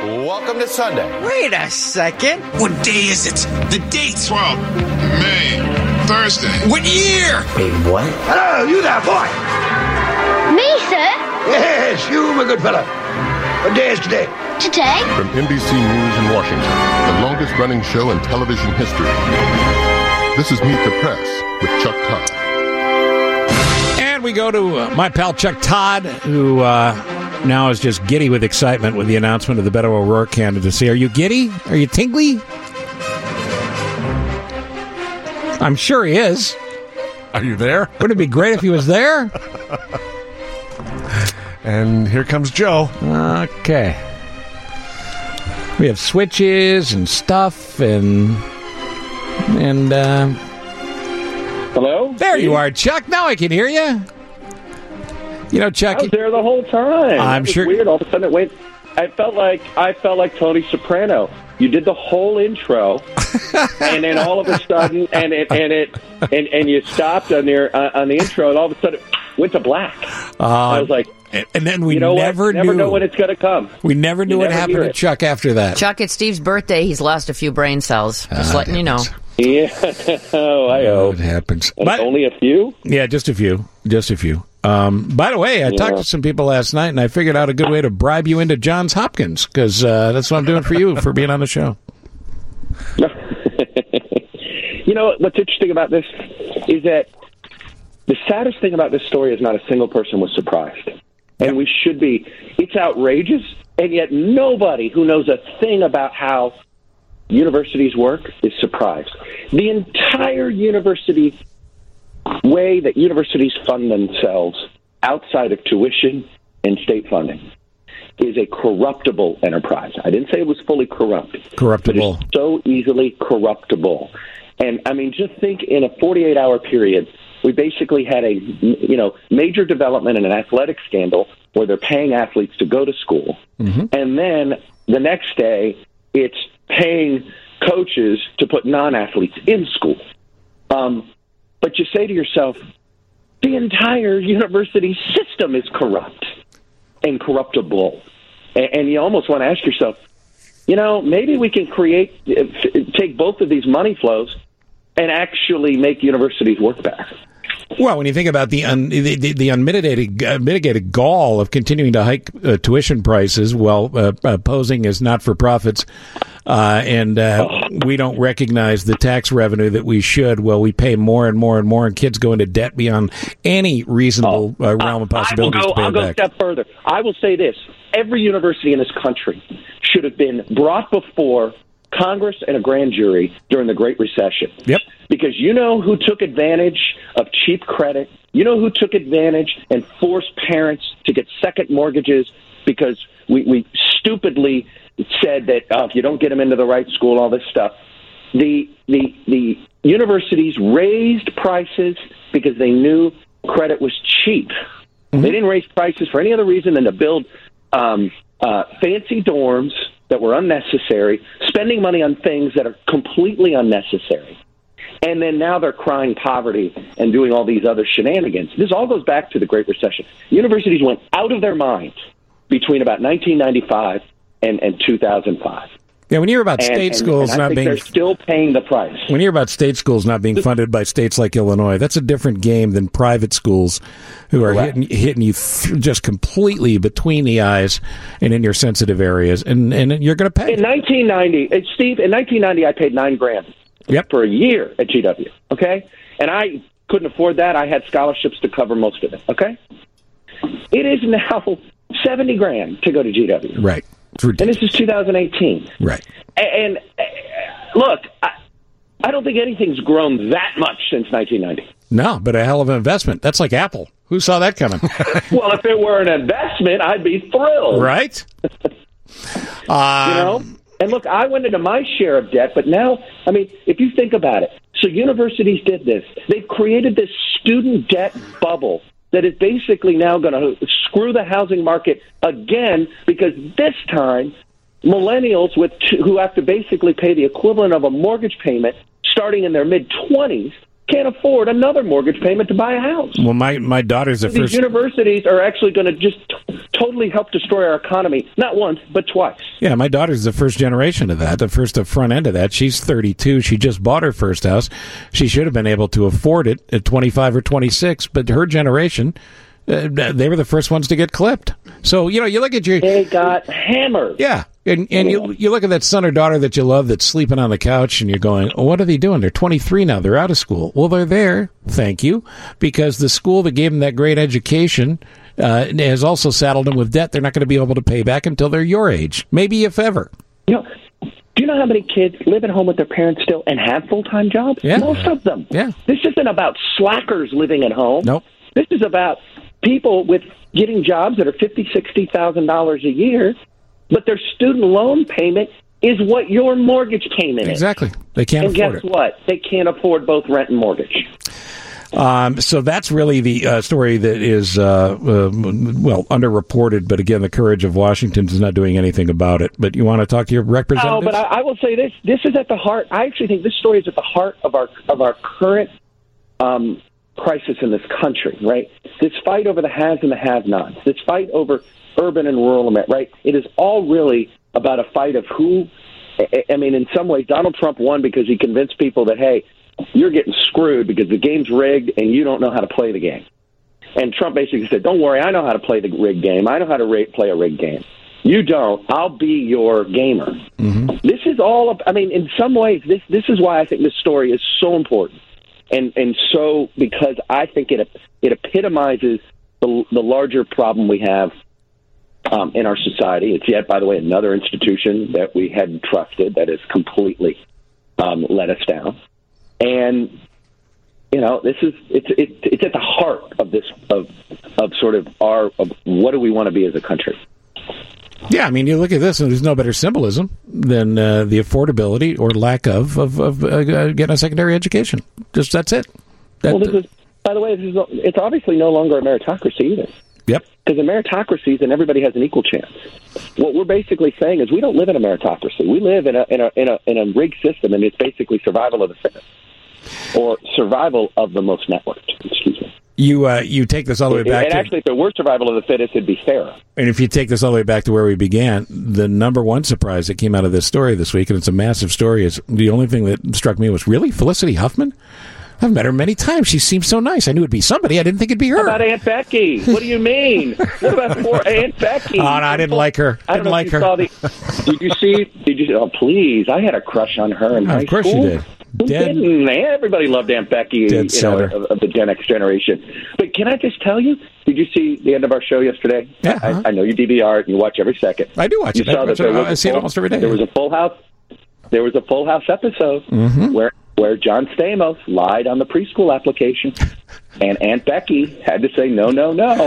welcome to Sunday. Wait a second. What day is it? The date's 12. May. Thursday. What year? Wait, what? Hello, you there, boy. Me, sir? Yes, you, my good fellow. What day is today? Today? From NBC News in Washington, the longest-running show in television history. This is Meet the Press with Chuck Todd. And we go to my pal Chuck Todd, who now is just giddy with excitement with the announcement of the Beto O'Rourke candidacy. Are you giddy? Are you tingly? I'm sure he is. Are you there? Wouldn't it be great if he was there? And here comes Joe. Okay. We have switches and stuff and Hello? there you are, Chuck. Now I can hear you. You know, Chuck, I was there the whole time. I'm It was sure. Weird. All of a sudden, it went. I felt like Tony Soprano. You did the whole intro, and then all of a sudden, and you stopped on the intro, and all of a sudden, it went to black. I was like, and then we never know when it's going to come. We never knew what happened to Chuck after that. Chuck, it's Steve's birthday. He's lost a few brain cells. Just letting you know. Yeah, I hope it happens. But only a few. Yeah, just a few. By the way, I talked to some people last night, and I figured out a good way to bribe you into Johns Hopkins, because that's what I'm doing for you for being on the show. You know, what's interesting about this is that the saddest thing about this story is not a single person was surprised. And we should be. It's outrageous, and yet nobody who knows a thing about how universities work is surprised. The entire university way that universities fund themselves outside of tuition and state funding is a corruptible enterprise. I didn't say it was fully corrupt. Corruptible. But it's so easily corruptible. And, I mean, just think in a 48-hour period, we basically had a major development in an athletic scandal where they're paying athletes to go to school. Mm-hmm. And then the next day, it's paying coaches to put non-athletes in school. But you say to yourself, the entire university system is corrupt and corruptible. And you almost want to ask yourself, maybe we can take both of these money flows and actually make universities work better. Well, when you think about the unmitigated gall of continuing to hike tuition prices while posing as not-for-profits, and we don't recognize the tax revenue that we should, well, we pay more and more and more, and kids go into debt beyond any reasonable realm of possibilities to pay I'll go back. a step further. I will say this. Every university in this country should have been brought before Congress and a grand jury during the Great Recession. Yep. Because you know who took advantage of cheap credit? You know who took advantage and forced parents to get second mortgages because we stupidly said that if you don't get them into the right school, all this stuff. The universities raised prices because they knew credit was cheap. Mm-hmm. They didn't raise prices for any other reason than to build fancy dorms that were unnecessary, spending money on things that are completely unnecessary. And then now they're crying poverty and doing all these other shenanigans. This all goes back to the Great Recession. Universities went out of their minds between about 1995 and 2005. Yeah, when you hear about state schools and I not think being... they're still paying the price. When you hear about state schools not being funded by states like Illinois, that's a different game than private schools who are hitting you just completely between the eyes and in your sensitive areas, and you're going to pay. In 1990, Steve, in 1990, I paid $9,000 for a year at GW, okay? And I couldn't afford that. I had scholarships to cover most of it, okay? It is now $70,000 to go to GW. Right. And this is 2018. Right. And look, I don't think anything's grown that much since 1990. No, but a hell of an investment. That's like Apple. Who saw that coming? Well, if it were an investment, I'd be thrilled. Right? And look, I went into my share of debt, but now, I mean, if you think about it, so universities did this. They've created this student debt bubble that is basically now going to screw the housing market again, because this time millennials who have to basically pay the equivalent of a mortgage payment starting in their mid-20s can't afford another mortgage payment to buy a house. Well, my daughter's the These first. universities are actually going to just totally help destroy our economy, not once, but twice. Yeah, my daughter's the first generation of that, the front end of that. She's 32. She just bought her first house. She should have been able to afford it at 25 or 26, but her generation, they were the first ones to get clipped. So, you look at your... They got hammered. Yeah, and you look at that son or daughter that you love that's sleeping on the couch, and you're going, oh, what are they doing? They're 23 now. They're out of school. Well, they're there, thank you, because the school that gave them that great education has also saddled them with debt they're not going to be able to pay back until they're your age, maybe if ever. Do you know how many kids live at home with their parents still and have full-time jobs? Yeah. Most of them. Yeah. This isn't about slackers living at home. Nope. This is about people with getting jobs that are $50,000, $60,000 a year, but their student loan payment is what your mortgage payment is. Exactly. They can't and afford guess it. what? They can't afford both rent and mortgage. So that's really the story that is, underreported. But again, the courage of Washington is not doing anything about it. But you want to talk to your representatives? No, but I will say this. This is at the heart. I actually think this story is at the heart of our current crisis in this country, right? This fight over the haves and the have-nots, this fight over urban and rural America, right? It is all really about a fight of who, I mean, in some ways, Donald Trump won because he convinced people that, hey, you're getting screwed because the game's rigged and you don't know how to play the game. And Trump basically said, don't worry, I know how to play the rigged game. I know how to play a rigged game. You don't. I'll be your gamer. Mm-hmm. This is all, in some ways, this is why I think this story is so important. And so, because I think it epitomizes the larger problem we have in our society. It's yet, by the way, another institution that we hadn't trusted that has completely let us down. And this is it's at the heart of this of sort of of what do we want to be as a country. Yeah, you look at this, and there's no better symbolism than the affordability or lack of getting a secondary education. Just that's it. Well, this is, by the way, it's obviously no longer a meritocracy either. Yep. Because in meritocracies, then everybody has an equal chance. What we're basically saying is we don't live in a meritocracy. We live in a rigged system, and it's basically survival of the fittest, or survival of the most networked. Excuse me. You take this all the way back and to... actually, if there were survival of the fittest, it'd be fairer. And if you take this all the way back to where we began, the number one surprise that came out of this story this week, and it's a massive story, is the only thing that struck me was, really? Felicity Huffman? I've met her many times. She seems so nice. I knew it'd be somebody. I didn't think it'd be her. How about Aunt Becky? What do you mean? What about poor Aunt Becky? Oh, no, I didn't like her. I don't know if you saw did you see? Oh, please. I had a crush on her in high school. Of course you did. Everybody loved Aunt Becky of the Gen X generation. But can I just tell you, did you see the end of our show yesterday? Yeah. I know you DVR it and you watch every second. I do watch it. I see it almost every day. There was a Full House episode where John Stamos lied on the preschool application, and Aunt Becky had to say no.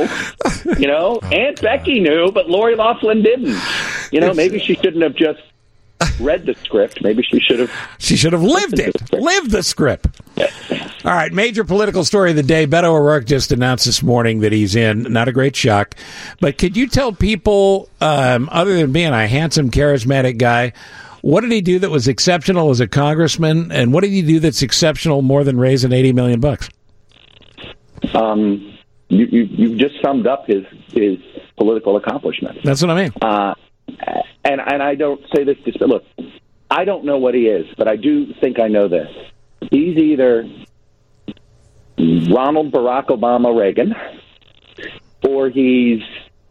Aunt Becky knew, but Lori Loughlin didn't. Maybe she shouldn't have just read the script. Maybe she should have. She should have lived it. Lived the script. All right, major political story of the day. Beto O'Rourke just announced this morning that he's in. Not a great shock. But could you tell people, other than being a handsome, charismatic guy, what did he do that was exceptional as a congressman, and what did he do that's exceptional more than raising $80 million? You just summed up his political accomplishments. That's what I mean. And I don't say this to look. I don't know what he is, but I do think I know this. He's either Ronald Barack Obama Reagan, or he's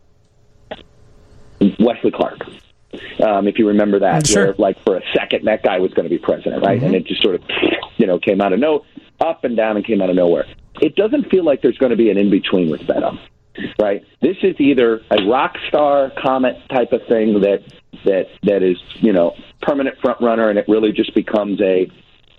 Wesley Clark. If you remember that, sure. Where, for a second, that guy was going to be president, right? Mm-hmm. And it just sort of, came out of up and down and came out of nowhere. It doesn't feel like there's going to be an in-between with Beto, right? This is either a rock star comet type of thing that is, permanent front runner, and it really just becomes a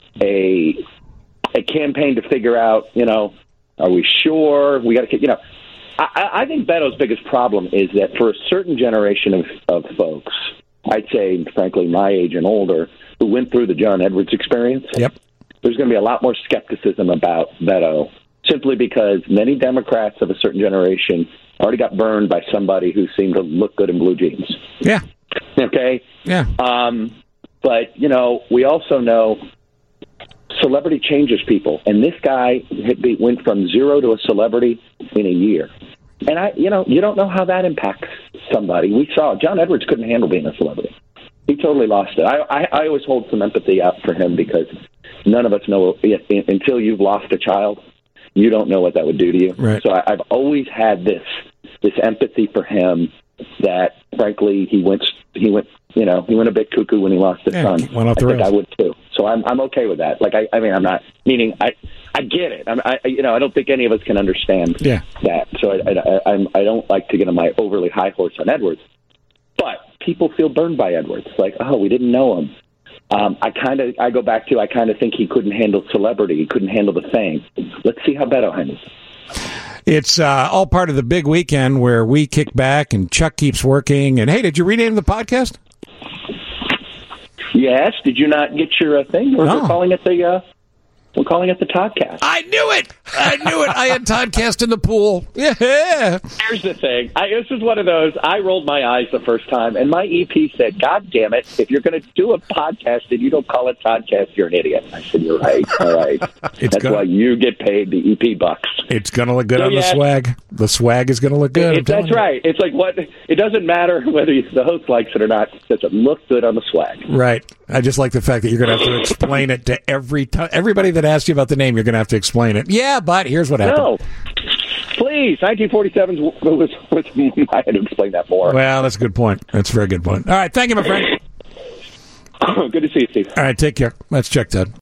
campaign to figure out, are we sure? We got to, I think Beto's biggest problem is that for a certain generation of folks, I'd say, frankly, my age and older, who went through the John Edwards experience, yep. There's going to be a lot more skepticism about Beto, simply because many Democrats of a certain generation already got burned by somebody who seemed to look good in blue jeans. Yeah. Okay? Yeah. But, we also know celebrity changes people, and this guy went from zero to a celebrity in a year. And you don't know how that impacts somebody. We saw John Edwards couldn't handle being a celebrity. He totally lost it. I always hold some empathy out for him because none of us know until you've lost a child, you don't know what that would do to you. Right. So I've always had this empathy for him that, frankly, he went a bit cuckoo when he lost his son. Went off the rails. I would too. So I'm okay with that. Like I mean, I'm not meaning I get it. I don't think any of us can understand that. So I don't like to get on my overly high horse on Edwards. But people feel burned by Edwards. Like, oh, we didn't know him. I go back to, I kind of think he couldn't handle celebrity. He couldn't handle the fame. Let's see how Beto handles it. It's all part of the big weekend where we kick back and Chuck keeps working. And hey, did you rename the podcast? Yes. Did you not get your thing? Or No. We're calling it the Toddcast. I knew it. I had Toddcast in the pool. Yeah. Here's the thing. This is one of those. I rolled my eyes the first time, and my EP said, "God damn it! If you're going to do a podcast and you don't call it Toddcast, you're an idiot." I said, "You're right. All right. That's why you get paid the EP bucks." It's going to look good on the swag. The swag is going to look good. That's right. It's like what? It doesn't matter whether the host likes it or not. Does it look good on the swag? Right. I just like the fact that you're going to have to explain it to everybody that asks you about the name. You're going to have to explain it. Yeah, but here's what happened. No, please. 1947 was I had to explain that more. Well, that's a good point. That's a very good point. All right. Thank you, my friend. Good to see you, Steve. All right. Take care. Let's check that.